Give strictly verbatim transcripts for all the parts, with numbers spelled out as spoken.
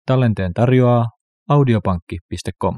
Tallenteen tarjoaa audiopankki piste com.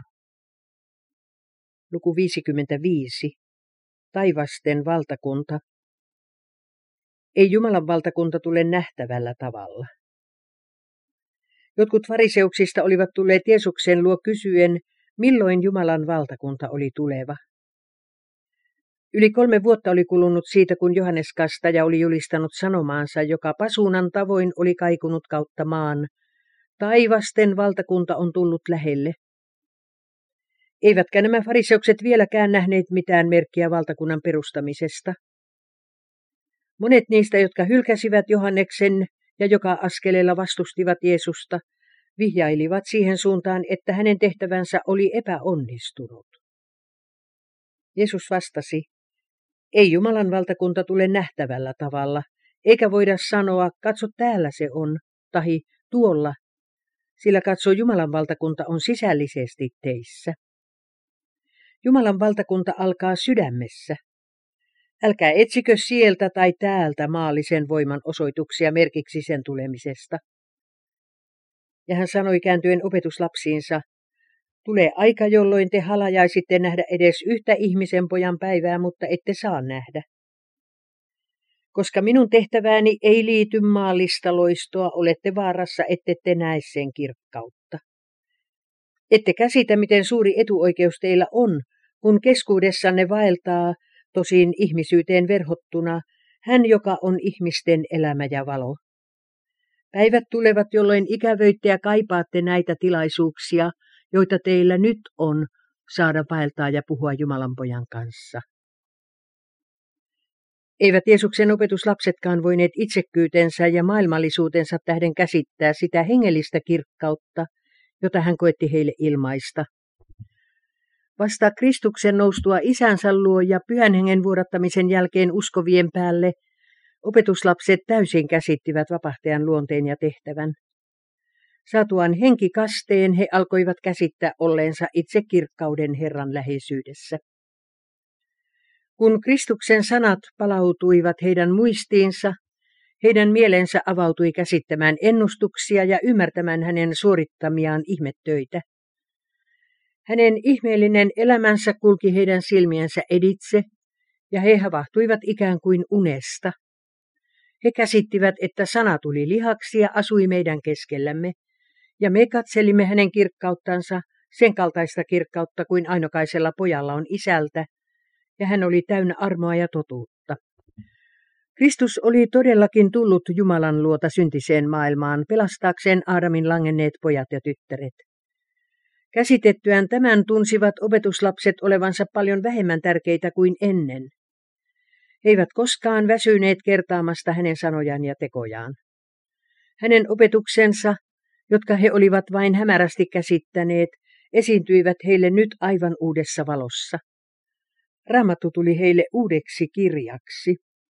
Luku viisikymmentäviisi. Taivasten valtakunta. Ei Jumalan valtakunta tule nähtävällä tavalla. Jotkut fariseuksista olivat tulleet Jeesuksen luo kysyen, milloin Jumalan valtakunta oli tuleva. Yli kolme vuotta oli kulunut siitä, kun Johannes Kastaja oli julistanut sanomaansa, joka pasuunan tavoin oli kaikunut kautta maan. Taivasten valtakunta on tullut lähelle. Eivätkä nämä fariseukset vieläkään nähneet mitään merkkiä valtakunnan perustamisesta. Monet niistä, jotka hylkäsivät Johanneksen ja joka askeleella vastustivat Jeesusta, vihjailivat siihen suuntaan, että hänen tehtävänsä oli epäonnistunut. Jeesus vastasi, ei Jumalan valtakunta tule nähtävällä tavalla, eikä voida sanoa, katso täällä se on, tahi tuolla, sillä katso Jumalan valtakunta on sisällisesti teissä. Jumalan valtakunta alkaa sydämessä. Älkää etsikö sieltä tai täältä maallisen voiman osoituksia merkiksi sen tulemisesta. Ja hän sanoi kääntyen opetuslapsiinsa, tulee aika, jolloin te halajaisitte nähdä edes yhtä ihmisen pojan päivää, mutta ette saa nähdä. Koska minun tehtävääni ei liity maallista loistoa, olette vaarassa, ette te näe sen kirkkautta. Ette käsitä, miten suuri etuoikeus teillä on, kun keskuudessanne vaeltaa, tosin ihmisyyteen verhottuna, hän, joka on ihmisten elämä ja valo. Päivät tulevat, jolloin ikävöitte ja kaipaatte näitä tilaisuuksia, joita teillä nyt on, saada vaeltaa ja puhua Jumalan pojan kanssa. Eivät Jeesuksen opetuslapsetkaan voineet itsekkyytensä ja maailmallisuutensa tähden käsittää sitä hengellistä kirkkautta, jota hän koetti heille ilmaista. Vasta Kristuksen noustua isänsä luo ja pyhän hengen vuodattamisen jälkeen uskovien päälle, opetuslapset täysin käsittivät vapahtajan luonteen ja tehtävän. Saatuaan henkikasteen he alkoivat käsittää olleensa itse kirkkauden Herran läheisyydessä. Kun Kristuksen sanat palautuivat heidän muistiinsa, heidän mielensä avautui käsittämään ennustuksia ja ymmärtämään hänen suorittamiaan ihmettöitä. Hänen ihmeellinen elämänsä kulki heidän silmiensä editse, ja he havahtuivat ikään kuin unesta. He käsittivät, että sana tuli lihaksi ja asui meidän keskellämme, ja me katselimme hänen kirkkauttansa, sen kaltaista kirkkautta kuin ainokaisella pojalla on isältä, ja hän oli täynnä armoa ja totuutta. Kristus oli todellakin tullut Jumalan luota syntiseen maailmaan pelastaakseen Aadamin langenneet pojat ja tyttäret. Käsitettyään tämän tunsivat opetuslapset olevansa paljon vähemmän tärkeitä kuin ennen. He eivät koskaan väsyneet kertaamasta hänen sanojaan ja tekojaan. Hänen opetuksensa, jotka he olivat vain hämärästi käsittäneet, esiintyivät heille nyt aivan uudessa valossa. Raamattu tuli heille uudeksi kirjaksi.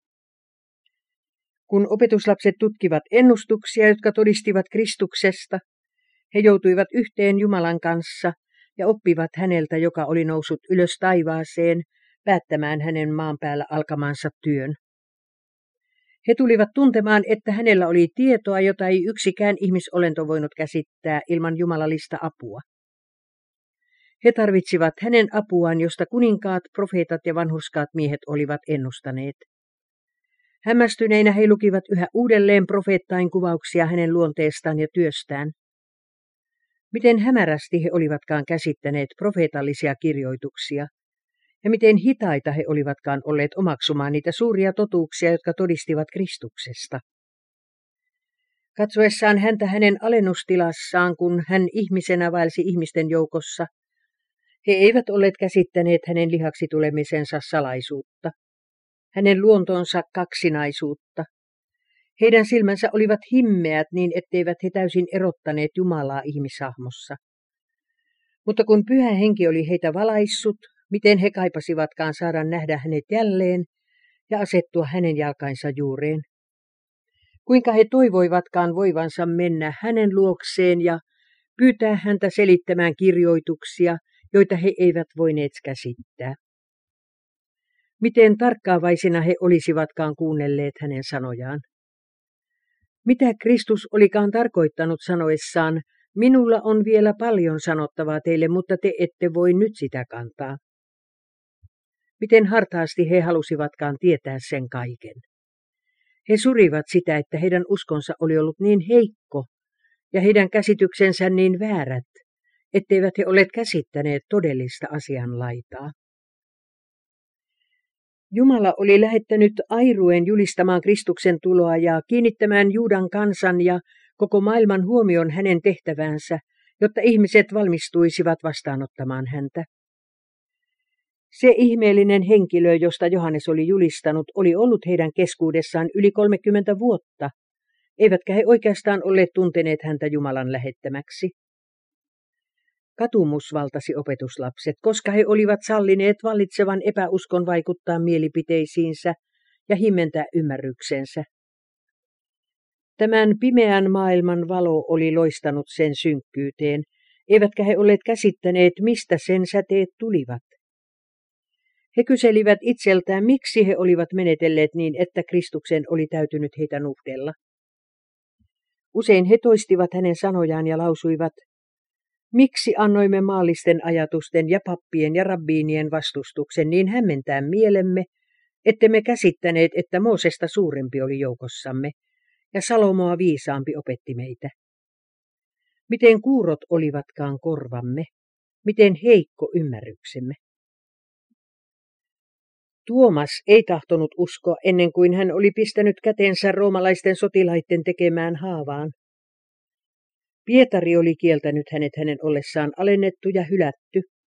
Kun opetuslapset tutkivat ennustuksia, jotka todistivat Kristuksesta, he joutuivat yhteen Jumalan kanssa ja oppivat häneltä, joka oli noussut ylös taivaaseen, päättämään hänen maan päällä alkamansa työn. He tulivat tuntemaan, että hänellä oli tietoa, jota ei yksikään ihmisolento voinut käsittää ilman jumalallista apua. He tarvitsivat hänen apuaan, josta kuninkaat, profeetat ja vanhurskaat miehet olivat ennustaneet. Hämmästyneinä he lukivat yhä uudelleen profeettain kuvauksia hänen luonteestaan ja työstään. Miten hämärästi he olivatkaan käsittäneet profeetallisia kirjoituksia, ja miten hitaita he olivatkaan olleet omaksumaan niitä suuria totuuksia, jotka todistivat Kristuksesta. Katsoessaan häntä hänen alennustilassaan, kun hän ihmisenä vaelsi ihmisten joukossa, he eivät olleet käsittäneet hänen lihaksi tulemisensa salaisuutta, hänen luontonsa kaksinaisuutta. Heidän silmänsä olivat himmeät niin, etteivät he täysin erottaneet Jumalaa ihmishahmossa. Mutta kun Pyhä Henki oli heitä valaissut, miten he kaipasivatkaan saada nähdä hänet jälleen ja asettua hänen jalkainsa juureen. Kuinka he toivoivatkaan voivansa mennä hänen luokseen ja pyytää häntä selittämään kirjoituksia, joita he eivät voineet käsittää. Miten tarkkaavaisina he olisivatkaan kuunnelleet hänen sanojaan. Mitä Kristus olikaan tarkoittanut sanoessaan, Minulla on vielä paljon sanottavaa teille, mutta te ette voi nyt sitä kantaa. Miten hartaasti he halusivatkaan tietää sen kaiken. He surivat sitä, että heidän uskonsa oli ollut niin heikko ja heidän käsityksensä niin väärät, etteivät he olleet käsittäneet todellista asianlaitaa. Jumala oli lähettänyt airuen julistamaan Kristuksen tuloa ja kiinnittämään Juudan kansan ja koko maailman huomion hänen tehtäväänsä, jotta ihmiset valmistuisivat vastaanottamaan häntä. Se ihmeellinen henkilö, josta Johannes oli julistanut, oli ollut heidän keskuudessaan yli kolmekymmentä vuotta, eivätkä he oikeastaan olleet tunteneet häntä Jumalan lähettämäksi. Katumus valtasi opetuslapset, koska he olivat sallineet vallitsevan epäuskon vaikuttaa mielipiteisiinsä ja himmentää ymmärryksensä. Tämän pimeän maailman valo oli loistanut sen synkkyyteen, eivätkä he olleet käsittäneet, mistä sen säteet tulivat. He kyselivät itseltään, miksi he olivat menetelleet niin, että Kristuksen oli täytynyt heitä nuhdella. Usein he toistivat hänen sanojaan ja lausuivat, miksi annoimme maallisten ajatusten ja pappien ja rabbiinien vastustuksen niin hämmentää mielemme, ettemme käsittäneet, että Moosesta suurempi oli joukossamme ja Salomoa viisaampi opetti meitä. Miten kuurot olivatkaan korvamme, miten heikko ymmärryksemme. Tuomas ei tahtonut uskoa ennen kuin hän oli pistänyt kätensä roomalaisten sotilaiden tekemään haavaan. Pietari oli kieltänyt hänet hänen ollessaan alennettu ja hylätty.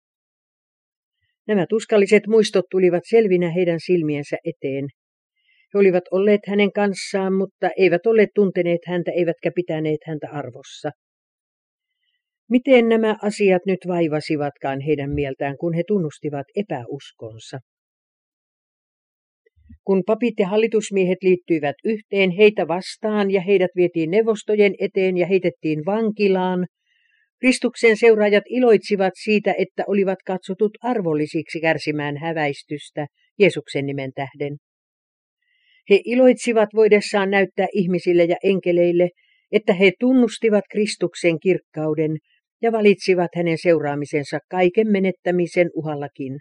Nämä tuskalliset muistot tulivat selvinä heidän silmiensä eteen. He olivat olleet hänen kanssaan, mutta eivät olleet tunteneet häntä eivätkä pitäneet häntä arvossa. Miten nämä asiat nyt vaivasivatkaan heidän mieltään, kun he tunnustivat epäuskonsa? Kun papit ja hallitusmiehet liittyivät yhteen heitä vastaan ja heidät vietiin neuvostojen eteen ja heitettiin vankilaan, Kristuksen seuraajat iloitsivat siitä, että olivat katsotut arvollisiksi kärsimään häväistystä Jeesuksen nimen tähden. He iloitsivat voidessaan näyttää ihmisille ja enkeleille, että he tunnustivat Kristuksen kirkkauden ja valitsivat hänen seuraamisensa kaiken menettämisen uhallakin.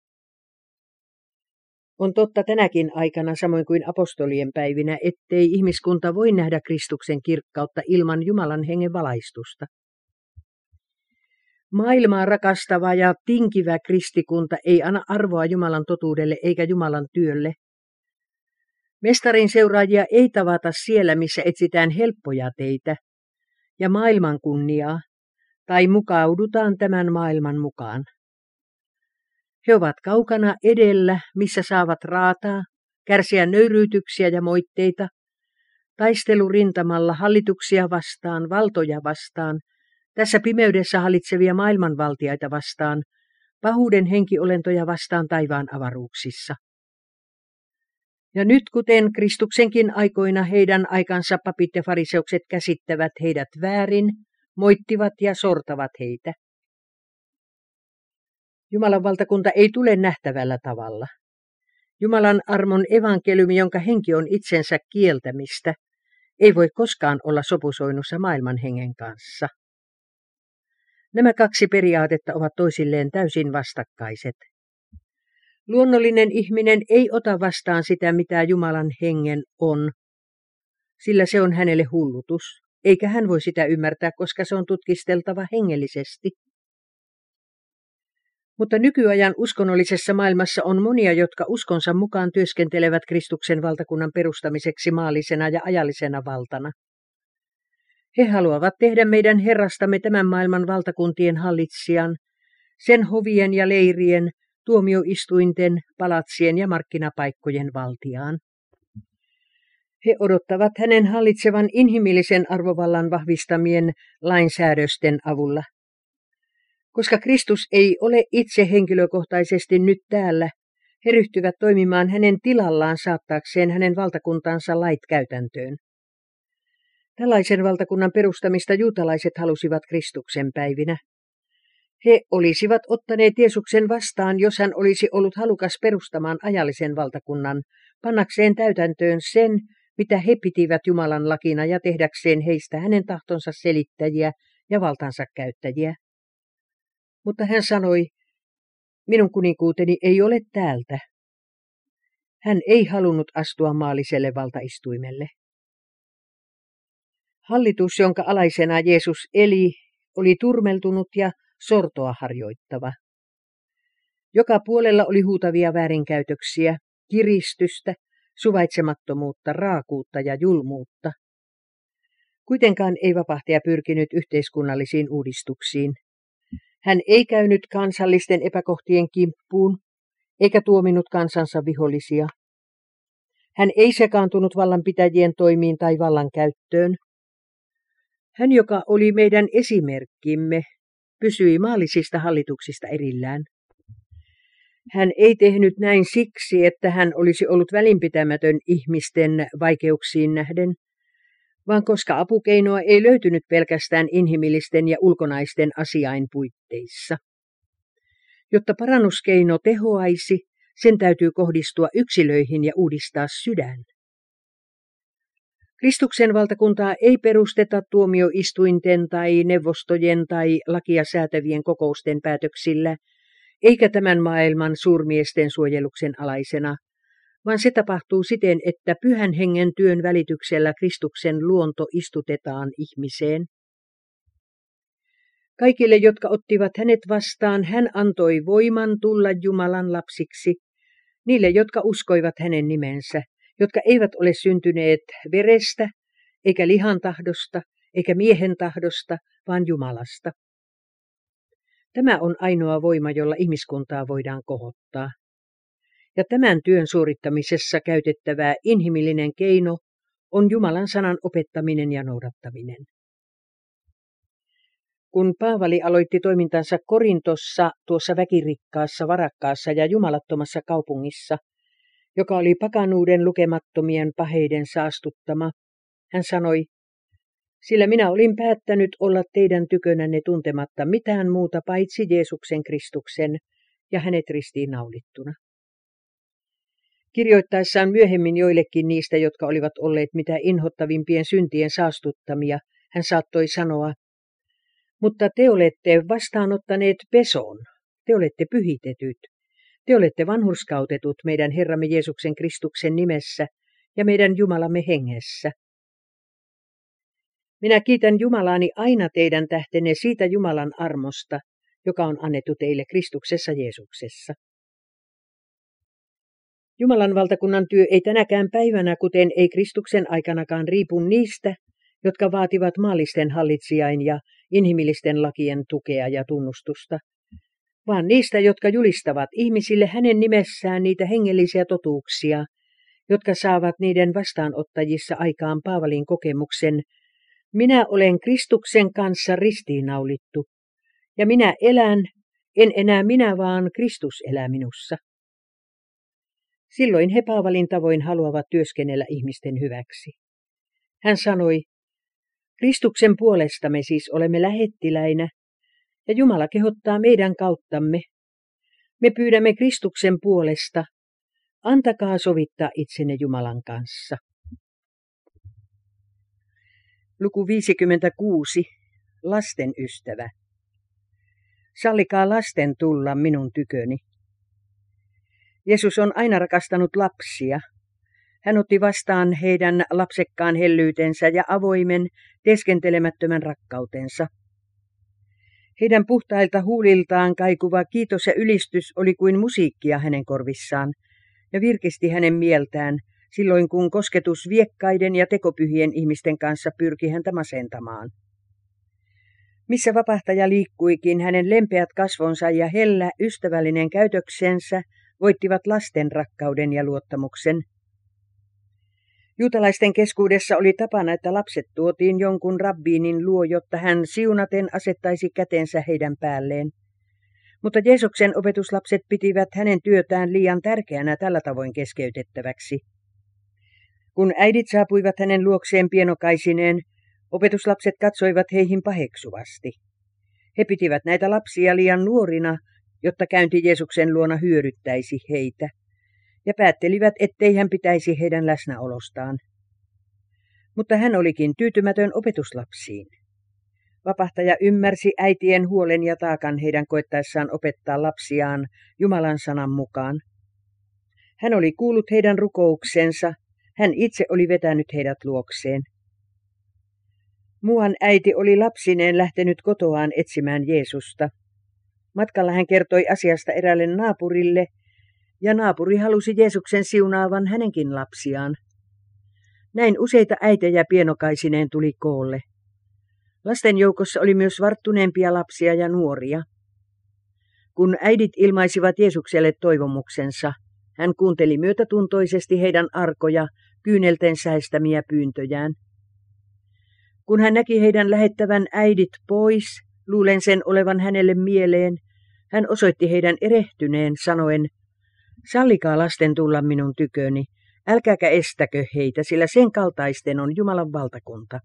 On totta tänäkin aikana, samoin kuin apostolien päivinä, ettei ihmiskunta voi nähdä Kristuksen kirkkautta ilman Jumalan hengen valaistusta. Maailmaa rakastava ja tinkivä kristikunta ei anna arvoa Jumalan totuudelle eikä Jumalan työlle. Mestarin seuraajia ei tavata siellä, missä etsitään helppoja teitä ja maailman kunniaa, tai mukaudutaan tämän maailman mukaan. He ovat kaukana edellä, missä saavat raataa, kärsiä nöyryytyksiä ja moitteita, taistelurintamalla hallituksia vastaan, valtoja vastaan, tässä pimeydessä hallitsevia maailmanvaltiaita vastaan, pahuuden henkiolentoja vastaan taivaan avaruuksissa. Ja nyt kuten Kristuksenkin aikoina heidän aikansa papit ja fariseukset käsittävät heidät väärin, moittivat ja sortavat heitä. Jumalan valtakunta ei tule nähtävällä tavalla. Jumalan armon evankeliumi, jonka henki on itsensä kieltämistä, ei voi koskaan olla sopusoinnussa maailman hengen kanssa. Nämä kaksi periaatetta ovat toisilleen täysin vastakkaiset. Luonnollinen ihminen ei ota vastaan sitä, mitä Jumalan hengen on, sillä se on hänelle hullutus, eikä hän voi sitä ymmärtää, koska se on tutkisteltava hengellisesti. Mutta nykyajan uskonnollisessa maailmassa on monia, jotka uskonsa mukaan työskentelevät Kristuksen valtakunnan perustamiseksi maallisena ja ajallisena valtana. He haluavat tehdä meidän Herrastamme tämän maailman valtakuntien hallitsijan, sen hovien ja leirien, tuomioistuinten, palatsien ja markkinapaikkojen valtiaan. He odottavat hänen hallitsevan inhimillisen arvovallan vahvistamien lainsäädösten avulla. Koska Kristus ei ole itse henkilökohtaisesti nyt täällä, he ryhtyvät toimimaan hänen tilallaan saattaakseen hänen valtakuntansa lait käytäntöön. Tällaisen valtakunnan perustamista juutalaiset halusivat Kristuksen päivinä. He olisivat ottaneet Jeesuksen vastaan, jos hän olisi ollut halukas perustamaan ajallisen valtakunnan, pannakseen täytäntöön sen, mitä he pitivät Jumalan lakina ja tehdäkseen heistä hänen tahtonsa selittäjiä ja valtansa käyttäjiä. Mutta hän sanoi, minun kuninkuuteni ei ole täältä. Hän ei halunnut astua maalliselle valtaistuimelle. Hallitus, jonka alaisena Jeesus eli, oli turmeltunut ja sortoa harjoittava. Joka puolella oli huutavia väärinkäytöksiä, kiristystä, suvaitsemattomuutta, raakuutta ja julmuutta. Kuitenkaan ei vapahtaja pyrkinyt yhteiskunnallisiin uudistuksiin. Hän ei käynyt kansallisten epäkohtien kimppuun, eikä tuominut kansansa vihollisia. Hän ei sekaantunut vallanpitäjien toimiin tai vallankäyttöön. Hän, joka oli meidän esimerkkimme, pysyi maallisista hallituksista erillään. Hän ei tehnyt näin siksi, että hän olisi ollut välinpitämätön ihmisten vaikeuksiin nähden, vaan koska apukeinoa ei löytynyt pelkästään inhimillisten ja ulkonaisten asiain puitteissa. Jotta parannuskeino tehoaisi, sen täytyy kohdistua yksilöihin ja uudistaa sydän. Kristuksen valtakuntaa ei perusteta tuomioistuinten tai neuvostojen tai lakia säätävien kokousten päätöksillä, eikä tämän maailman suurmiesten suojeluksen alaisena, vaan se tapahtuu siten, että Pyhän Hengen työn välityksellä Kristuksen luonto istutetaan ihmiseen. Kaikille, jotka ottivat hänet vastaan, hän antoi voiman tulla Jumalan lapsiksi, niille, jotka uskoivat hänen nimensä, jotka eivät ole syntyneet verestä, eikä lihan tahdosta, eikä miehen tahdosta, vaan Jumalasta. Tämä on ainoa voima, jolla ihmiskuntaa voidaan kohottaa. Ja tämän työn suorittamisessa käytettävä inhimillinen keino on Jumalan sanan opettaminen ja noudattaminen. Kun Paavali aloitti toimintansa Korintossa, tuossa väkirikkaassa, varakkaassa ja jumalattomassa kaupungissa, joka oli pakanuuden lukemattomien paheiden saastuttama, hän sanoi, sillä minä olin päättänyt olla teidän tykönänne tuntematta mitään muuta paitsi Jeesuksen Kristuksen ja hänet ristiin naulittuna. Kirjoittaessaan myöhemmin joillekin niistä, jotka olivat olleet mitä inhottavimpien syntien saastuttamia, hän saattoi sanoa, mutta te olette vastaanottaneet peson, te olette pyhitetyt, te olette vanhurskautetut meidän Herramme Jeesuksen Kristuksen nimessä ja meidän Jumalamme hengessä. Minä kiitän Jumalaani aina teidän tähtenne siitä Jumalan armosta, joka on annettu teille Kristuksessa Jeesuksessa. Jumalan valtakunnan työ ei tänäkään päivänä, kuten ei Kristuksen aikanakaan, riipu niistä, jotka vaativat maallisten hallitsijain ja inhimillisten lakien tukea ja tunnustusta, vaan niistä, jotka julistavat ihmisille hänen nimessään niitä hengellisiä totuuksia, jotka saavat niiden vastaanottajissa aikaan Paavalin kokemuksen, minä olen Kristuksen kanssa ristiinnaulittu, ja minä elän, en enää minä, vaan Kristus elää minussa. Silloin he Paavalin tavoin haluavat työskennellä ihmisten hyväksi. Hän sanoi, Kristuksen puolesta me siis olemme lähettiläinä, ja Jumala kehottaa meidän kauttamme. Me pyydämme Kristuksen puolesta, antakaa sovittaa itsenne Jumalan kanssa. Luku viisikymmentäkuusi. Lasten ystävä. Sallikaa lasten tulla minun tyköni. Jeesus on aina rakastanut lapsia. Hän otti vastaan heidän lapsekkaan hellyytensä ja avoimen, teeskentelemättömän rakkautensa. Heidän puhtailta huuliltaan kaikuva kiitos ja ylistys oli kuin musiikkia hänen korvissaan ja virkisti hänen mieltään silloin, kun kosketus viekkaiden ja tekopyhien ihmisten kanssa pyrki häntä masentamaan. Missä vapahtaja liikkuikin, hänen lempeät kasvonsa ja hellä, ystävällinen käytöksensä voittivat lasten rakkauden ja luottamuksen. Juutalaisten keskuudessa oli tapana, että lapset tuotiin jonkun rabbiinin luo, jotta hän siunaten asettaisi kätensä heidän päälleen. Mutta Jeesuksen opetuslapset pitivät hänen työtään liian tärkeänä tällä tavoin keskeytettäväksi. Kun äidit saapuivat hänen luokseen pienokaisineen, opetuslapset katsoivat heihin paheksuvasti. He pitivät näitä lapsia liian nuorina, jotta käynti Jeesuksen luona hyödyttäisi heitä, ja päättelivät, ettei hän pitäisi heidän läsnäolostaan. Mutta hän olikin tyytymätön opetuslapsiin. Vapahtaja ymmärsi äitien huolen ja taakan heidän koettaessaan opettaa lapsiaan Jumalan sanan mukaan. Hän oli kuullut heidän rukouksensa, hän itse oli vetänyt heidät luokseen. Muuan äiti oli lapsineen lähtenyt kotoaan etsimään Jeesusta. Matkalla hän kertoi asiasta eräälle naapurille, ja naapuri halusi Jeesuksen siunaavan hänenkin lapsiaan. Näin useita äitejä pienokaisineen tuli koolle. Lasten joukossa oli myös varttuneempia lapsia ja nuoria. Kun äidit ilmaisivat Jeesukselle toivomuksensa, hän kuunteli myötätuntoisesti heidän arkoja, kyynelten säestämiä pyyntöjään. Kun hän näki heidän lähettävän äidit pois, luulen sen olevan hänelle mieleen, hän osoitti heidän erehtyneen sanoen, sallikaa lasten tulla minun tyköni, älkääkä estäkö heitä, sillä sen kaltaisten on Jumalan valtakunta.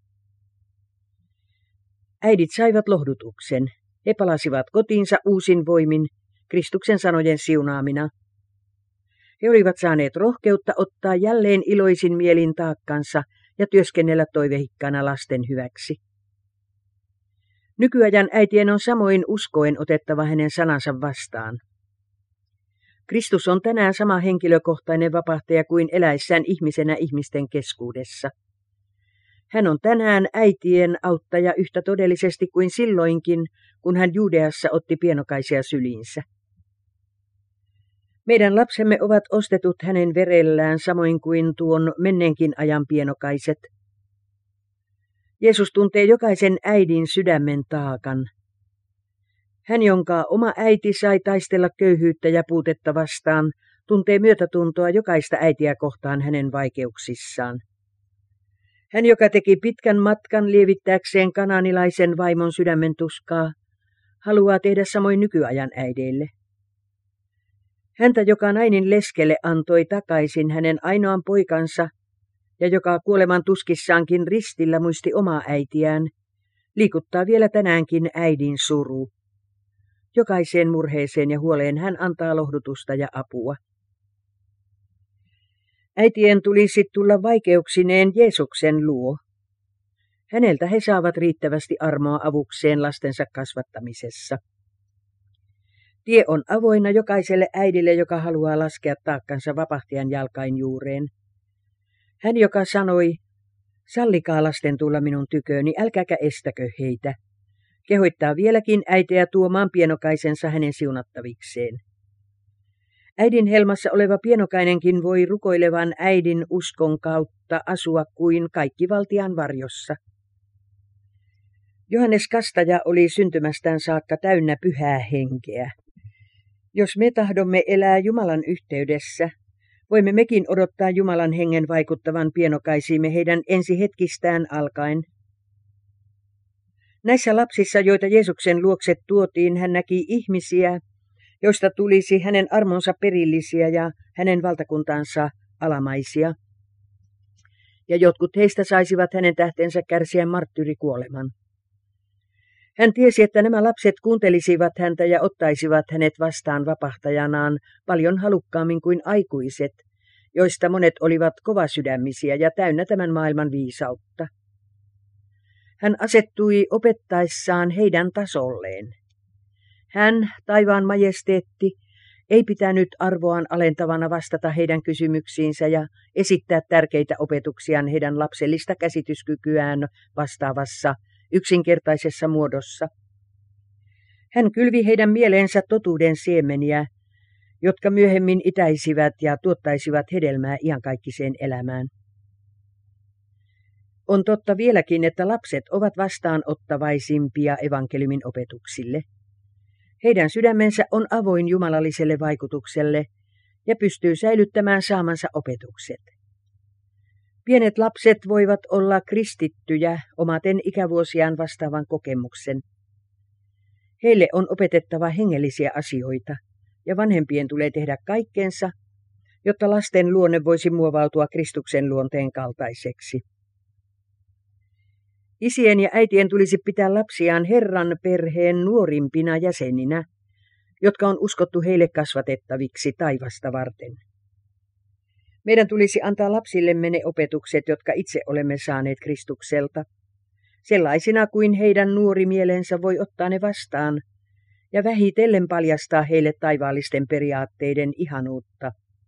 Äidit saivat lohdutuksen. He palasivat kotiinsa uusin voimin, Kristuksen sanojen siunaamina. He olivat saaneet rohkeutta ottaa jälleen iloisin mielin taakkansa ja työskennellä toivehikkaana lasten hyväksi. Nykyajan äitien on samoin uskoen otettava hänen sanansa vastaan. Kristus on tänään sama henkilökohtainen vapahtaja kuin eläessään ihmisenä ihmisten keskuudessa. Hän on tänään äitien auttaja yhtä todellisesti kuin silloinkin, kun hän Juudeassa otti pienokaisia syliinsä. Meidän lapsemme ovat ostetut hänen verellään samoin kuin tuon menneenkin ajan pienokaiset. Jeesus tuntee jokaisen äidin sydämen taakan. Hän, jonka oma äiti sai taistella köyhyyttä ja puutetta vastaan, tuntee myötätuntoa jokaista äitiä kohtaan hänen vaikeuksissaan. Hän, joka teki pitkän matkan lievittääkseen kanaanilaisen vaimon sydämen tuskaa, haluaa tehdä samoin nykyajan äideille. Häntä, joka nainen leskelle antoi takaisin hänen ainoan poikansa, ja joka kuoleman tuskissaankin ristillä muisti omaa äitiään, liikuttaa vielä tänäänkin äidin suru. Jokaiseen murheeseen ja huoleen hän antaa lohdutusta ja apua. Äitien tulisi tulla vaikeuksineen Jeesuksen luo. Häneltä he saavat riittävästi armoa avukseen lastensa kasvattamisessa. Tie on avoinna jokaiselle äidille, joka haluaa laskea taakkansa vapahtajan jalkain juureen. Hän, joka sanoi, sallikaa lasten tulla minun tyköni, älkääkä estäkö heitä, kehoittaa vieläkin äitejä tuomaan pienokaisensa hänen siunattavikseen. Äidin helmassa oleva pienokainenkin voi rukoilevan äidin uskon kautta asua kuin kaikkivaltiaan varjossa. Johannes Kastaja oli syntymästään saakka täynnä pyhää henkeä. Jos me tahdomme elää Jumalan yhteydessä, voimme mekin odottaa Jumalan hengen vaikuttavan pienokaisiimme heidän ensi hetkistään alkaen. Näissä lapsissa, joita Jeesuksen luokse tuotiin, hän näki ihmisiä, joista tulisi hänen armonsa perillisiä ja hänen valtakuntansa alamaisia. Ja jotkut heistä saisivat hänen tähtensä kärsiä marttyyrikuoleman. Hän tiesi, että nämä lapset kuuntelisivat häntä ja ottaisivat hänet vastaan vapahtajanaan paljon halukkaammin kuin aikuiset, joista monet olivat kovasydämisiä ja täynnä tämän maailman viisautta. Hän asettui opettaessaan heidän tasolleen. Hän, taivaan majesteetti, ei pitänyt arvoaan alentavana vastata heidän kysymyksiinsä ja esittää tärkeitä opetuksiaan heidän lapsellista käsityskykyään vastaavassa yksinkertaisessa muodossa. Hän kylvi heidän mieleensä totuuden siemeniä, jotka myöhemmin itäisivät ja tuottaisivat hedelmää iankaikkiseen elämään. On totta vieläkin, että lapset ovat vastaanottavaisimpia evankeliumin opetuksille. Heidän sydämensä on avoin jumalalliselle vaikutukselle ja pystyy säilyttämään saamansa opetukset. Pienet lapset voivat olla kristittyjä omaten ikävuosiaan vastaavan kokemuksen. Heille on opetettava hengellisiä asioita, ja vanhempien tulee tehdä kaikkensa, jotta lasten luonne voisi muovautua Kristuksen luonteen kaltaiseksi. Isien ja äitien tulisi pitää lapsiaan Herran perheen nuorimpina jäseninä, jotka on uskottu heille kasvatettaviksi taivasta varten. Meidän tulisi antaa lapsillemme ne opetukset, jotka itse olemme saaneet Kristukselta. sellaisina kuin heidän nuori mielensä voi ottaa ne vastaan, ja vähitellen paljastaa heille taivaallisten periaatteiden ihanuutta.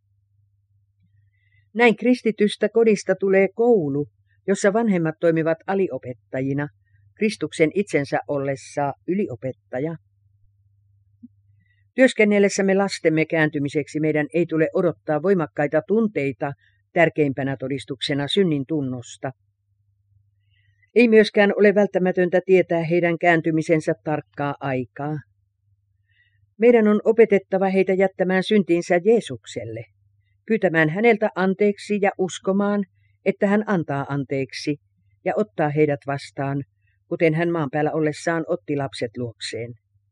Näin kristitystä kodista tulee koulu, jossa vanhemmat toimivat aliopettajina, Kristuksen itsensä ollessa yliopettaja. Työskennellessämme lastemme kääntymiseksi meidän ei tule odottaa voimakkaita tunteita tärkeimpänä todistuksena synnin tunnosta. Ei myöskään ole välttämätöntä tietää heidän kääntymisensä tarkkaa aikaa. Meidän on opetettava heitä jättämään syntinsä Jeesukselle, pyytämään häneltä anteeksi ja uskomaan, että hän antaa anteeksi ja ottaa heidät vastaan, kuten hän maan päällä ollessaan otti lapset luokseen.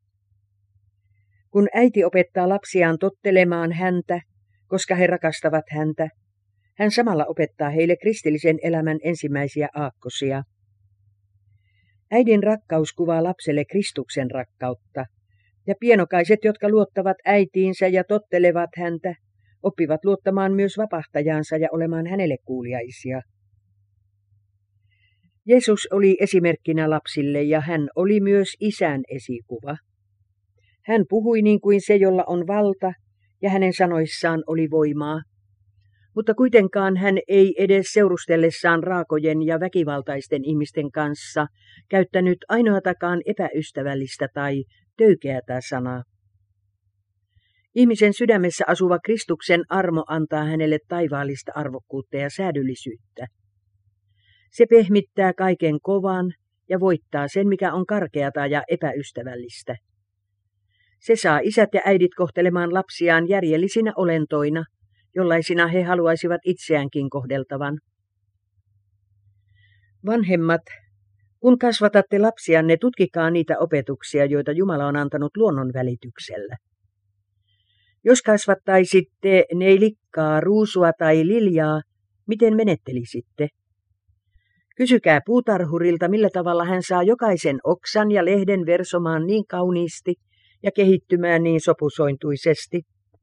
Kun äiti opettaa lapsiaan tottelemaan häntä, koska he rakastavat häntä, hän samalla opettaa heille kristillisen elämän ensimmäisiä aakkosia. Äidin rakkaus kuvaa lapselle Kristuksen rakkautta, ja pienokaiset, jotka luottavat äitiinsä ja tottelevat häntä, oppivat luottamaan myös vapahtajaansa ja olemaan hänelle kuuliaisia. Jeesus oli esimerkkinä lapsille ja hän oli myös isän esikuva. Hän puhui niin kuin se, jolla on valta, ja hänen sanoissaan oli voimaa. Mutta kuitenkaan hän ei edes seurustellessaan raakojen ja väkivaltaisten ihmisten kanssa käyttänyt ainoatakaan epäystävällistä tai töykeätä sanaa. Ihmisen sydämessä asuva Kristuksen armo antaa hänelle taivaallista arvokkuutta ja säädyllisyyttä. Se pehmittää kaiken kovan ja voittaa sen, mikä on karkeata ja epäystävällistä. Se saa isät ja äidit kohtelemaan lapsiaan järjellisinä olentoina, jollaisina he haluaisivat itseäänkin kohdeltavan. Vanhemmat, kun kasvatatte lapsianne, tutkikaa niitä opetuksia, joita Jumala on antanut luonnon välityksellä. Jos kasvattaisitte neilikkaa, ruusua tai liljaa, miten menettelisitte? Kysykää puutarhurilta, millä tavalla hän saa jokaisen oksan ja lehden versomaan niin kauniisti ja kehittymään niin sopusointuisesti.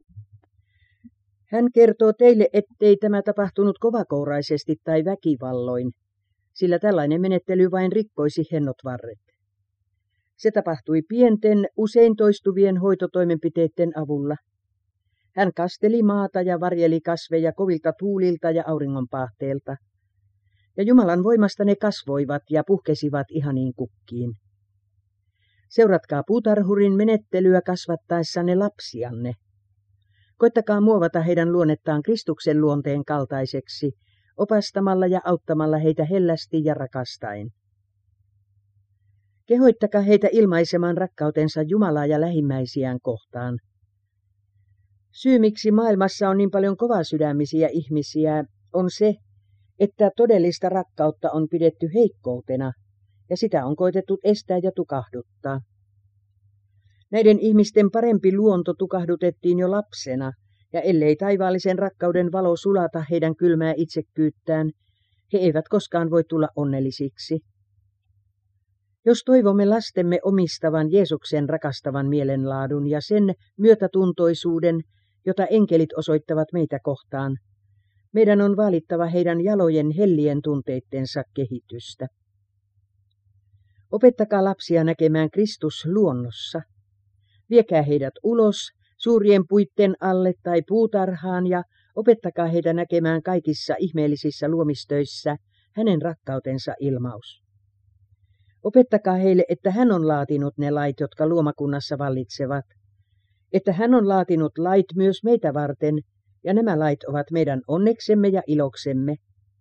Hän kertoo teille, ettei tämä tapahtunut kovakouraisesti tai väkivalloin, sillä tällainen menettely vain rikkoisi hennot varret. Se tapahtui pienten, usein toistuvien hoitotoimenpiteiden avulla. Hän kasteli maata ja varjeli kasveja kovilta tuulilta ja auringonpahteelta. Ja Jumalan voimasta ne kasvoivat ja puhkesivat ihaniin kukkiin. Seuratkaa puutarhurin menettelyä kasvattaessanne lapsianne. Koittakaa muovata heidän luonnettaan Kristuksen luonteen kaltaiseksi, opastamalla ja auttamalla heitä hellästi ja rakastaen. Kehoittakaa heitä ilmaisemaan rakkautensa Jumalaa ja lähimmäisiään kohtaan. Syy, miksi maailmassa on niin paljon kovasydämisiä ihmisiä, on se, että todellista rakkautta on pidetty heikkoutena, ja sitä on koetettu estää ja tukahduttaa. Näiden ihmisten parempi luonto tukahdutettiin jo lapsena, ja ellei taivaallisen rakkauden valo sulata heidän kylmää itsekkyyttään, he eivät koskaan voi tulla onnellisiksi. Jos toivomme lastemme omistavan Jeesuksen rakastavan mielenlaadun ja sen myötätuntoisuuden, jota enkelit osoittavat meitä kohtaan, meidän on vaalittava heidän jalojen hellien tunteittensa kehitystä. Opettakaa lapsia näkemään Kristus luonnossa. Viekää heidät ulos, suurien puitten alle tai puutarhaan ja opettakaa heitä näkemään kaikissa ihmeellisissä luomistöissä hänen rakkautensa ilmaus. Opettakaa heille, että hän on laatinut ne lait, jotka luomakunnassa vallitsevat, että hän on laatinut lait myös meitä varten, ja nämä lait ovat meidän onneksemme ja iloksemme.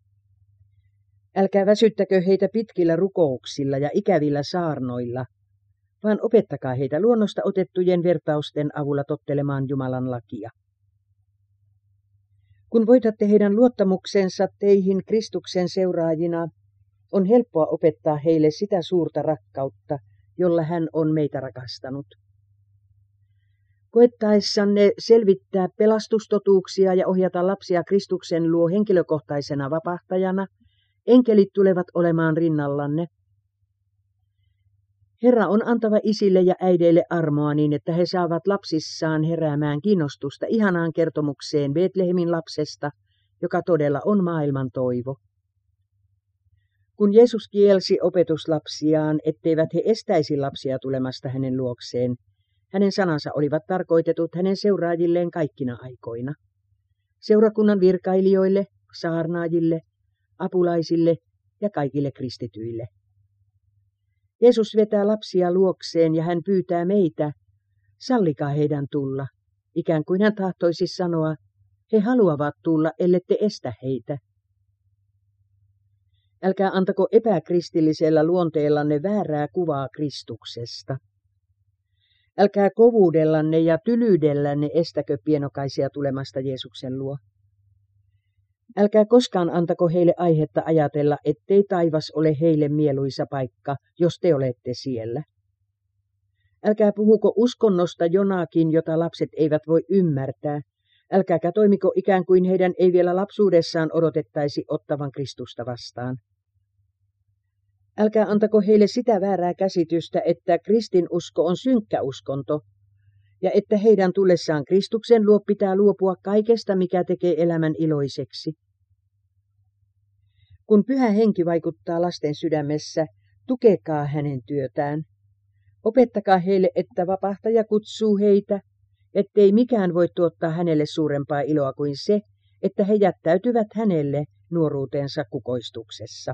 Älkää väsyttäkö heitä pitkillä rukouksilla ja ikävillä saarnoilla, vaan opettakaa heitä luonnosta otettujen vertausten avulla tottelemaan Jumalan lakia. Kun voitatte heidän luottamuksensa teihin Kristuksen seuraajina, on helppoa opettaa heille sitä suurta rakkautta, jolla hän on meitä rakastanut. Koettaessanne selvittää pelastustotuuksia ja ohjata lapsia Kristuksen luo henkilökohtaisena vapahtajana, enkelit tulevat olemaan rinnallanne. Herra on antava isille ja äideille armoa niin, että he saavat lapsissaan heräämään kiinnostusta ihanaan kertomukseen Betlehemin lapsesta, joka todella on maailman toivo. Kun Jeesus kielsi opetuslapsiaan, etteivät he estäisi lapsia tulemasta hänen luokseen, hänen sanansa olivat tarkoitetut hänen seuraajilleen kaikkina aikoina. Seurakunnan virkailijoille, saarnaajille, apulaisille ja kaikille kristityille. Jeesus vetää lapsia luokseen ja hän pyytää meitä, sallikaa heidän tulla, ikään kuin hän tahtoisi sanoa, he haluavat tulla, ellette estä heitä. Älkää antako epäkristillisellä luonteellanne väärää kuvaa Kristuksesta. Älkää kovuudellanne ja tylyydellanne estäkö pienokaisia tulemasta Jeesuksen luo. Älkää koskaan antako heille aihetta ajatella, ettei taivas ole heille mieluisa paikka, jos te olette siellä. Älkää puhuko uskonnosta jonakin, jota lapset eivät voi ymmärtää. Älkääkä toimiko ikään kuin heidän ei vielä lapsuudessaan odotettaisi ottavan Kristusta vastaan. Älkää antako heille sitä väärää käsitystä, että kristinusko on synkkä uskonto, ja että heidän tullessaan Kristuksen luo pitää luopua kaikesta, mikä tekee elämän iloiseksi. Kun Pyhä Henki vaikuttaa lasten sydämessä, tukekaa hänen työtään. Opettakaa heille, että vapahtaja kutsuu heitä, ettei mikään voi tuottaa hänelle suurempaa iloa kuin se, että he jättäytyvät hänelle nuoruutensa kukoistuksessa.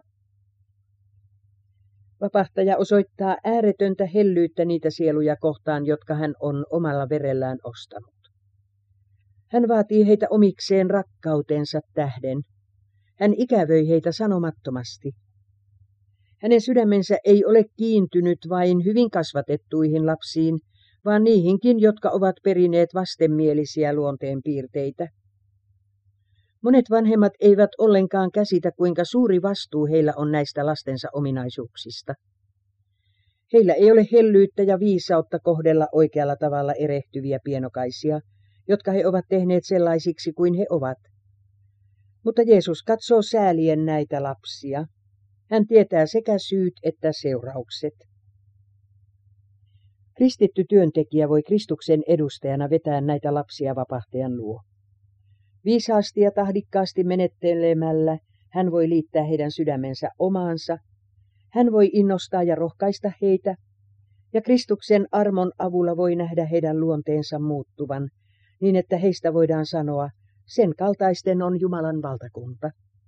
Vapahtaja osoittaa ääretöntä hellyyttä niitä sieluja kohtaan, jotka hän on omalla verellään ostanut. Hän vaatii heitä omikseen rakkautensa tähden. Hän ikävöi heitä sanomattomasti. Hänen sydämensä ei ole kiintynyt vain hyvin kasvatettuihin lapsiin, vaan niihinkin, jotka ovat perineet vastenmielisiä luonteenpiirteitä. Monet vanhemmat eivät ollenkaan käsitä, kuinka suuri vastuu heillä on näistä lastensa ominaisuuksista. Heillä ei ole hellyyttä ja viisautta kohdella oikealla tavalla erehtyviä pienokaisia, jotka he ovat tehneet sellaisiksi kuin he ovat. Mutta Jeesus katsoo säälien näitä lapsia. Hän tietää sekä syyt että seuraukset. Kristitty työntekijä voi Kristuksen edustajana vetää näitä lapsia vapahtajan luo. Viisaasti ja tahdikkaasti menettelemällä hän voi liittää heidän sydämensä omaansa, hän voi innostaa ja rohkaista heitä, ja Kristuksen armon avulla voi nähdä heidän luonteensa muuttuvan, niin että heistä voidaan sanoa, sen kaltaisten on Jumalan valtakunta.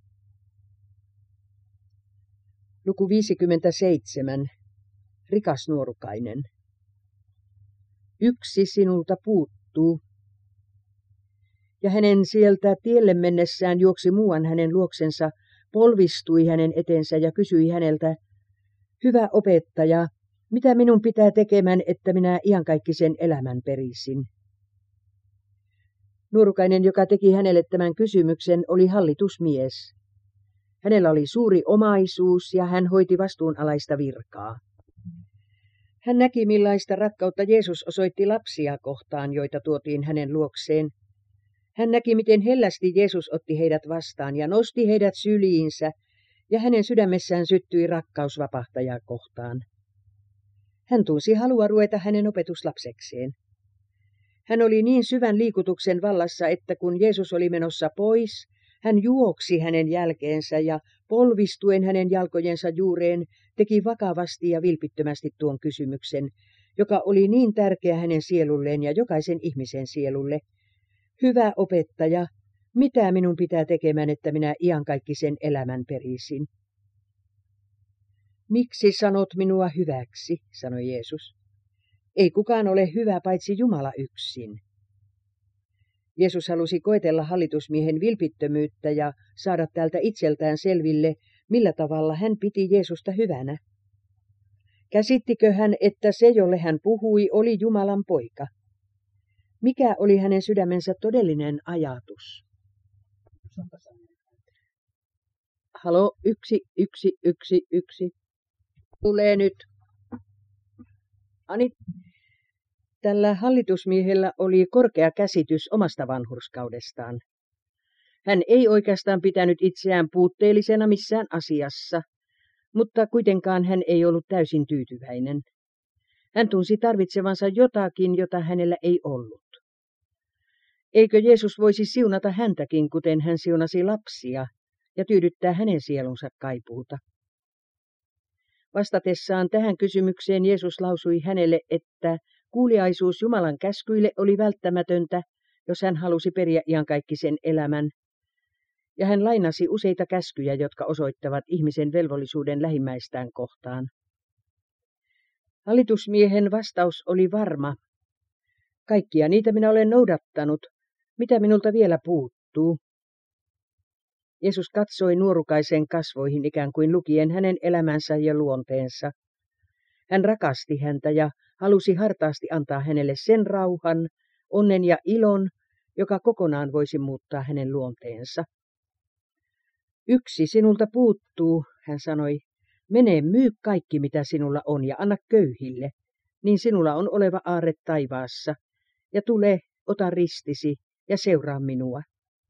Luku viisikymmentäseitsemän. Rikas nuorukainen. Yksi sinulta puuttuu. Ja hänen sieltä tielle mennessään juoksi muuan hänen luoksensa, polvistui hänen eteensä ja kysyi häneltä, hyvä opettaja, mitä minun pitää tekemään, että minä iankaikkisen elämän perisin? Nuorukainen, joka teki hänelle tämän kysymyksen, oli hallitusmies. Hänellä oli suuri omaisuus ja hän hoiti vastuunalaista virkaa. Hän näki, millaista rakkautta Jeesus osoitti lapsia kohtaan, joita tuotiin hänen luokseen. Hän näki, miten hellästi Jeesus otti heidät vastaan ja nosti heidät syliinsä, ja hänen sydämessään syttyi rakkaus vapahtajaa kohtaan. Hän tunsi halua ruveta hänen opetuslapsekseen. Hän oli niin syvän liikutuksen vallassa, että kun Jeesus oli menossa pois, hän juoksi hänen jälkeensä ja polvistuen hänen jalkojensa juureen teki vakavasti ja vilpittömästi tuon kysymyksen, joka oli niin tärkeä hänen sielulleen ja jokaisen ihmisen sielulle. Hyvä opettaja, mitä minun pitää tekemään, että minä iankaikkisen elämän perisin? Miksi sanot minua hyväksi, sanoi Jeesus. Ei kukaan ole hyvä paitsi Jumala yksin. Jeesus halusi koetella hallitusmiehen vilpittömyyttä ja saada tältä itseltään selville, millä tavalla hän piti Jeesusta hyvänä. Käsittikö hän, että se, jolle hän puhui, oli Jumalan poika? Mikä oli hänen sydämensä todellinen ajatus? Halo, yksi, yksi, yksi, yksi. Tulee nyt. Ani. Tällä hallitusmiehellä oli korkea käsitys omasta vanhurskaudestaan. Hän ei oikeastaan pitänyt itseään puutteellisena missään asiassa, mutta kuitenkaan hän ei ollut täysin tyytyväinen. Hän tunsi tarvitsevansa jotakin, jota hänellä ei ollut. Eikö Jeesus voisi siunata häntäkin, kuten hän siunasi lapsia, ja tyydyttää hänen sielunsa kaipuuta? Vastatessaan tähän kysymykseen Jeesus lausui hänelle, että kuuliaisuus Jumalan käskyille oli välttämätöntä, jos hän halusi periä iankaikkisen elämän. Ja hän lainasi useita käskyjä, jotka osoittavat ihmisen velvollisuuden lähimmäistään kohtaan. Hallitusmiehen vastaus oli varma. Kaikkia niitä minä olen noudattanut. Mitä minulta vielä puuttuu? Jeesus katsoi nuorukaisen kasvoihin ikään kuin lukien hänen elämänsä ja luonteensa. Hän rakasti häntä ja halusi hartaasti antaa hänelle sen rauhan, onnen ja ilon, joka kokonaan voisi muuttaa hänen luonteensa. Yksi sinulta puuttuu, hän sanoi. Mene, myy kaikki, mitä sinulla on, ja anna köyhille, niin sinulla on oleva aarre taivaassa. Ja tule, ota ristisi ja seuraa minua.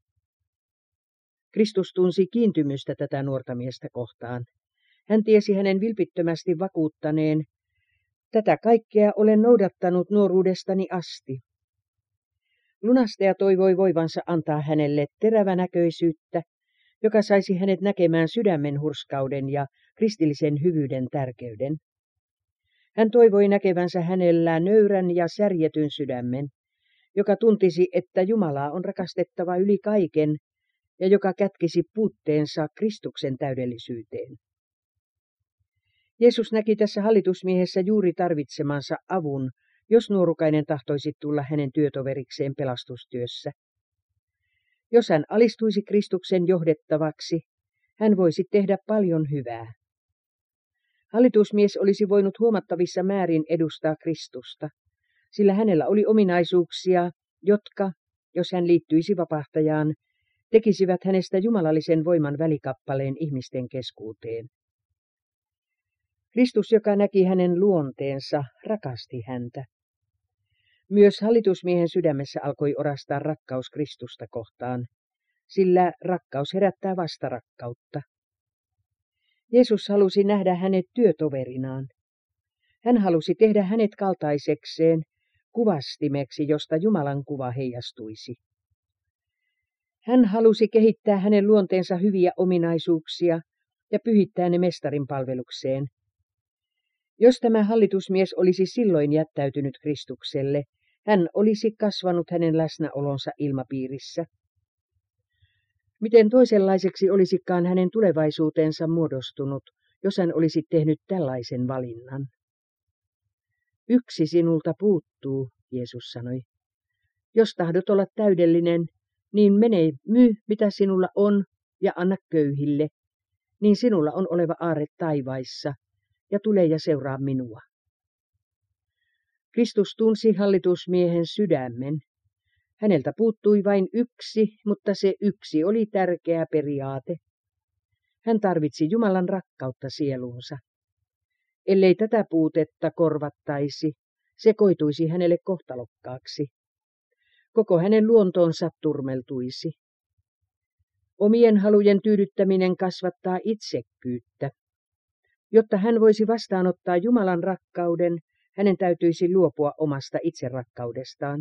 Kristus tunsi kiintymystä tätä nuorta miestä kohtaan. Hän tiesi hänen vilpittömästi vakuuttaneen, tätä kaikkea olen noudattanut nuoruudestani asti. Lunastaja toivoi voivansa antaa hänelle terävänäköisyyttä, joka saisi hänet näkemään sydämen hurskauden ja kristillisen hyvyyden tärkeyden. Hän toivoi näkevänsä hänellä nöyrän ja särjetyn sydämen, joka tuntisi, että Jumalaa on rakastettava yli kaiken ja joka kätkisi puutteensa Kristuksen täydellisyyteen. Jeesus näki tässä hallitusmiehessä juuri tarvitsemansa avun, jos nuorukainen tahtoisi tulla hänen työtoverikseen pelastustyössä. Jos hän alistuisi Kristuksen johdettavaksi, hän voisi tehdä paljon hyvää. Hallitusmies olisi voinut huomattavissa määrin edustaa Kristusta, sillä hänellä oli ominaisuuksia, jotka, jos hän liittyisi vapahtajaan, tekisivät hänestä jumalallisen voiman välikappaleen ihmisten keskuuteen. Kristus, joka näki hänen luonteensa, rakasti häntä. Myös hallitusmiehen sydämessä alkoi orastaa rakkaus Kristusta kohtaan, sillä rakkaus herättää vastarakkautta. Jeesus halusi nähdä hänet työtoverinaan. Hän halusi tehdä hänet kaltaisekseen, kuvastimeksi, josta Jumalan kuva heijastuisi. Hän halusi kehittää hänen luonteensa hyviä ominaisuuksia ja pyhittää ne mestarin palvelukseen. Jos tämä hallitusmies olisi silloin jättäytynyt Kristukselle, hän olisi kasvanut hänen läsnäolonsa ilmapiirissä. Miten toisenlaiseksi olisikaan hänen tulevaisuutensa muodostunut, jos hän olisi tehnyt tällaisen valinnan? Yksi sinulta puuttuu, Jeesus sanoi. Jos tahdot olla täydellinen, niin mene, myy mitä sinulla on ja anna köyhille, niin sinulla on oleva aarre taivaissa, ja tule ja seuraa minua. Kristus tunsi hallitusmiehen sydämen. Häneltä puuttui vain yksi, mutta se yksi oli tärkeä periaate. Hän tarvitsi Jumalan rakkautta sieluunsa. Ellei tätä puutetta korvattaisi, se koituisi hänelle kohtalokkaaksi. Koko hänen luontonsa turmeltuisi. Omien halujen tyydyttäminen kasvattaa itsekkyyttä. Jotta hän voisi vastaanottaa Jumalan rakkauden, hänen täytyisi luopua omasta itserakkaudestaan.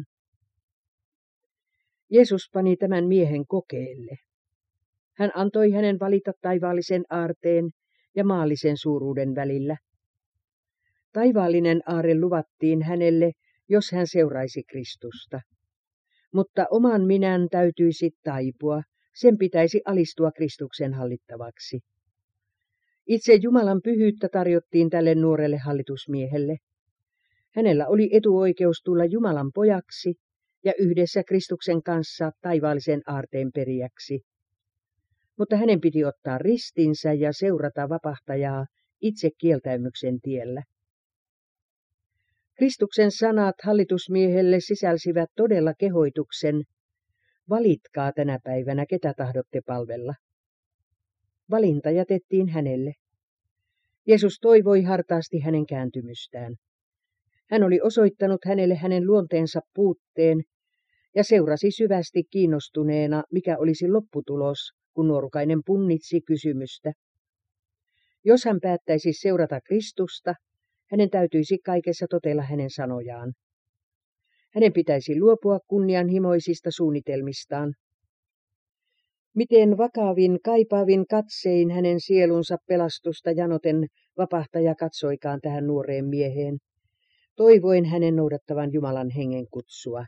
Jeesus pani tämän miehen kokeelle. Hän antoi hänen valita taivaallisen aarteen ja maallisen suuruuden välillä. Taivaallinen aarre luvattiin hänelle, jos hän seuraisi Kristusta. Mutta oman minän täytyisi taipua, sen pitäisi alistua Kristuksen hallittavaksi. Itse Jumalan pyhyyttä tarjottiin tälle nuorelle hallitusmiehelle. Hänellä oli etuoikeus tulla Jumalan pojaksi ja yhdessä Kristuksen kanssa taivaallisen aarteen perijäksi. Mutta hänen piti ottaa ristinsä ja seurata vapahtajaa itse kieltäymyksen tiellä. Kristuksen sanat hallitusmiehelle sisälsivät todella kehoituksen, valitkaa tänä päivänä, ketä tahdotte palvella. Valinta jätettiin hänelle. Jeesus toivoi hartaasti hänen kääntymystään. Hän oli osoittanut hänelle hänen luonteensa puutteen ja seurasi syvästi kiinnostuneena, mikä olisi lopputulos, kun nuorukainen punnitsi kysymystä. Jos hän päättäisi seurata Kristusta, hänen täytyisi kaikessa totella hänen sanojaan. Hänen pitäisi luopua kunnianhimoisista suunnitelmistaan. Miten vakavin, kaipaavin katsein hänen sielunsa pelastusta janoten vapahtaja katsoikaan tähän nuoreen mieheen, toivoin hänen noudattavan Jumalan hengen kutsua.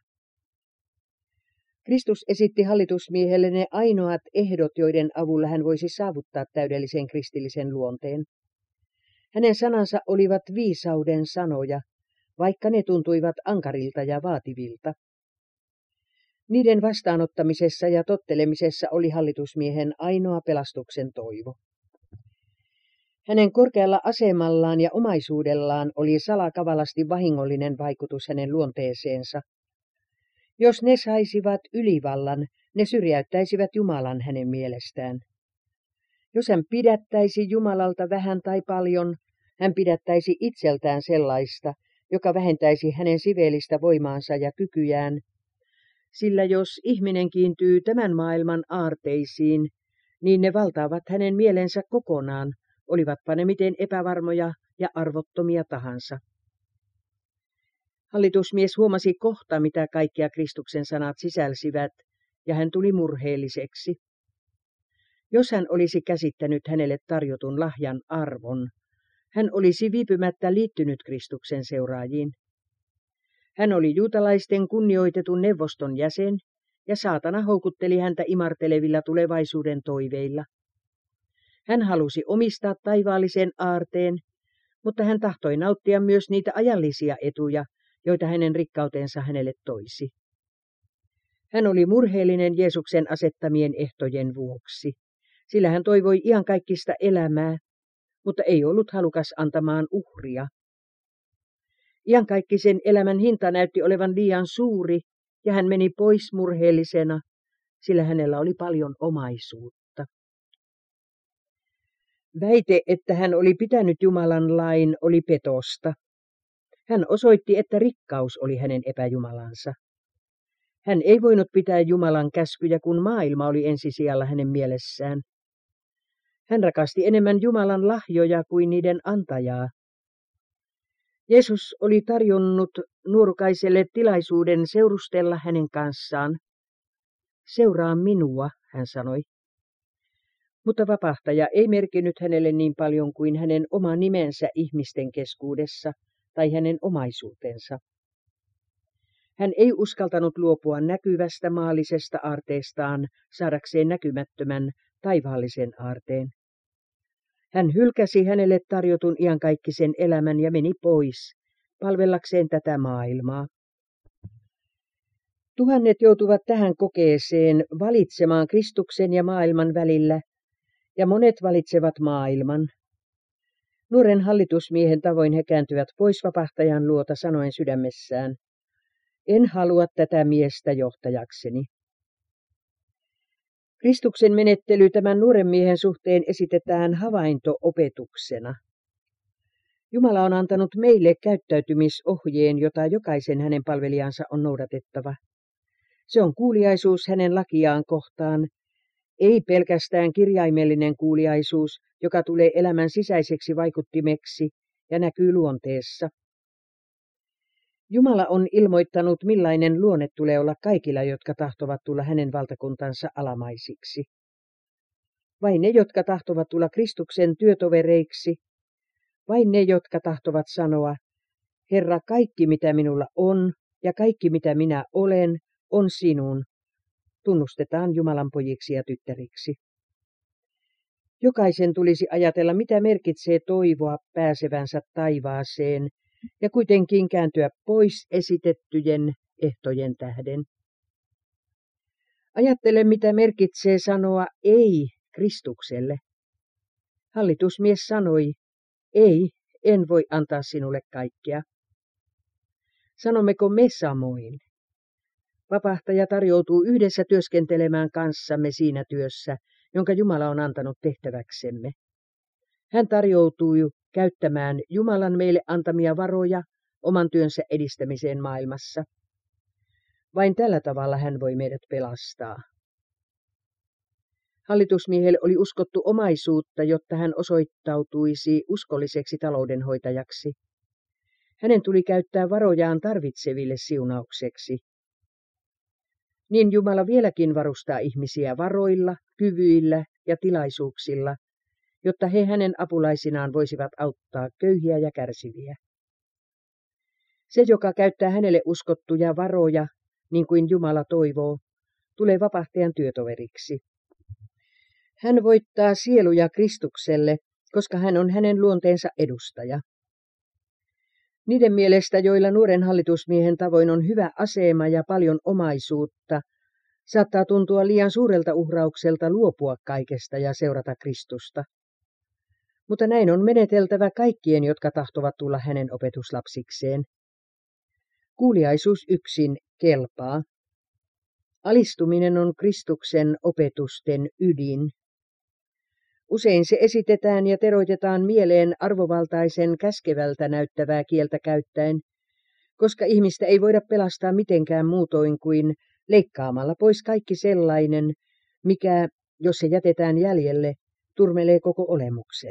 Kristus esitti hallitusmiehelle ne ainoat ehdot, joiden avulla hän voisi saavuttaa täydellisen kristillisen luonteen. Hänen sanansa olivat viisauden sanoja, vaikka ne tuntuivat ankarilta ja vaativilta. Niiden vastaanottamisessa ja tottelemisessa oli hallitusmiehen ainoa pelastuksen toivo. Hänen korkealla asemallaan ja omaisuudellaan oli salakavalasti vahingollinen vaikutus hänen luonteeseensa. Jos ne saisivat ylivallan, ne syrjäyttäisivät Jumalan hänen mielestään. Jos hän pidättäisi Jumalalta vähän tai paljon, hän pidättäisi itseltään sellaista, joka vähentäisi hänen siveellistä voimaansa ja kykyjään. Sillä jos ihminen kiintyy tämän maailman aarteisiin, niin ne valtaavat hänen mielensä kokonaan, olivatpa ne miten epävarmoja ja arvottomia tahansa. Hallitusmies huomasi kohta, mitä kaikkia Kristuksen sanat sisälsivät, ja hän tuli murheelliseksi. Jos hän olisi käsittänyt hänelle tarjotun lahjan arvon, hän olisi viipymättä liittynyt Kristuksen seuraajiin. Hän oli juutalaisten kunnioitetun neuvoston jäsen, ja saatana houkutteli häntä imartelevilla tulevaisuuden toiveilla. Hän halusi omistaa taivaallisen aarteen, mutta hän tahtoi nauttia myös niitä ajallisia etuja, joita hänen rikkautensa hänelle toisi. Hän oli murheellinen Jeesuksen asettamien ehtojen vuoksi, sillä hän toivoi iankaikkista elämää, mutta ei ollut halukas antamaan uhria. Iankaikkisen elämän hinta näytti olevan liian suuri, ja hän meni pois murheellisena, sillä hänellä oli paljon omaisuutta. Väite, että hän oli pitänyt Jumalan lain, oli petosta. Hän osoitti, että rikkaus oli hänen epäjumalansa. Hän ei voinut pitää Jumalan käskyjä, kun maailma oli ensisijalla hänen mielessään. Hän rakasti enemmän Jumalan lahjoja kuin niiden antajaa. Jeesus oli tarjonnut nuorukaiselle tilaisuuden seurustella hänen kanssaan. Seuraa minua, hän sanoi. Mutta vapahtaja ei merkinnyt hänelle niin paljon kuin hänen oma nimensä ihmisten keskuudessa tai hänen omaisuutensa. Hän ei uskaltanut luopua näkyvästä maallisesta aarteestaan saadakseen näkymättömän taivaallisen aarteen. Hän hylkäsi hänelle tarjotun iankaikkisen elämän ja meni pois, palvellakseen tätä maailmaa. Tuhannet joutuvat tähän kokeeseen valitsemaan Kristuksen ja maailman välillä, ja monet valitsevat maailman. Nuoren hallitusmiehen tavoin he kääntyvät pois vapahtajan luota sanoen sydämessään, en halua tätä miestä johtajakseni. Kristuksen menettely tämän nuoren miehen suhteen esitetään havainto-opetuksena. Jumala on antanut meille käyttäytymisohjeen, jota jokaisen hänen palvelijansa on noudatettava. Se on kuuliaisuus hänen lakiaan kohtaan, ei pelkästään kirjaimellinen kuuliaisuus, joka tulee elämän sisäiseksi vaikuttimeksi ja näkyy luonteessa. Jumala on ilmoittanut, millainen luonne tulee olla kaikilla, jotka tahtovat tulla hänen valtakuntansa alamaisiksi. Vain ne, jotka tahtovat tulla Kristuksen työtovereiksi, vain ne, jotka tahtovat sanoa, Herra, kaikki mitä minulla on ja kaikki mitä minä olen, on sinun, tunnustetaan Jumalan pojiksi ja tyttäriksi. Jokaisen tulisi ajatella, mitä merkitsee toivoa pääsevänsä taivaaseen, ja kuitenkin kääntyä pois esitettyjen ehtojen tähden. Ajattele, mitä merkitsee sanoa ei Kristukselle. Hallitusmies sanoi, ei, en voi antaa sinulle kaikkea. Sanommeko me samoin? Vapahtaja tarjoutuu yhdessä työskentelemään kanssamme siinä työssä, jonka Jumala on antanut tehtäväksemme. Hän tarjoutuu käyttämään Jumalan meille antamia varoja oman työnsä edistämiseen maailmassa. Vain tällä tavalla hän voi meidät pelastaa. Hallitusmiehelle oli uskottu omaisuutta, jotta hän osoittautuisi uskolliseksi taloudenhoitajaksi. Hänen tuli käyttää varojaan tarvitseville siunaukseksi. niin Jumala vieläkin varustaa ihmisiä varoilla, kyvyillä ja tilaisuuksilla, jotta he hänen apulaisinaan voisivat auttaa köyhiä ja kärsiviä. Se, joka käyttää hänelle uskottuja varoja, niin kuin Jumala toivoo, tulee vapahtajan työtoveriksi. Hän voittaa sieluja Kristukselle, koska hän on hänen luonteensa edustaja. Niiden mielestä, joilla nuoren hallitusmiehen tavoin on hyvä asema ja paljon omaisuutta, saattaa tuntua liian suurelta uhraukselta luopua kaikesta ja seurata Kristusta. Mutta näin on meneteltävä kaikkien, jotka tahtovat tulla hänen opetuslapsikseen. Kuuliaisuus yksin kelpaa. Alistuminen on Kristuksen opetusten ydin. Usein se esitetään ja teroitetaan mieleen arvovaltaisen käskevältä näyttävää kieltä käyttäen, koska ihmistä ei voida pelastaa mitenkään muutoin kuin leikkaamalla pois kaikki sellainen, mikä, jos se jätetään jäljelle, turmelee koko olemuksen.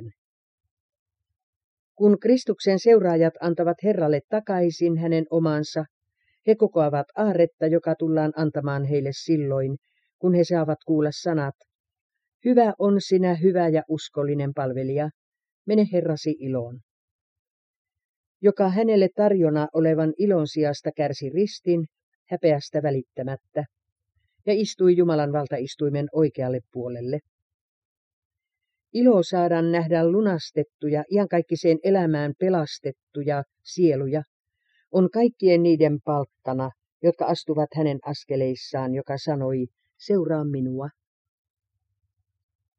Kun Kristuksen seuraajat antavat Herralle takaisin hänen omansa, he kokoavat aarretta, joka tullaan antamaan heille silloin, kun he saavat kuulla sanat: hyvä on sinä hyvä ja uskollinen palvelija, mene Herrasi iloon. Joka hänelle tarjona olevan ilon sijasta kärsi ristin, häpeästä välittämättä, ja istui Jumalan valtaistuimen oikealle puolelle. Ilo saadaan nähdä lunastettuja, iankaikkiseen elämään pelastettuja sieluja, on kaikkien niiden palkkana, jotka astuvat hänen askeleissaan, joka sanoi, seuraa minua.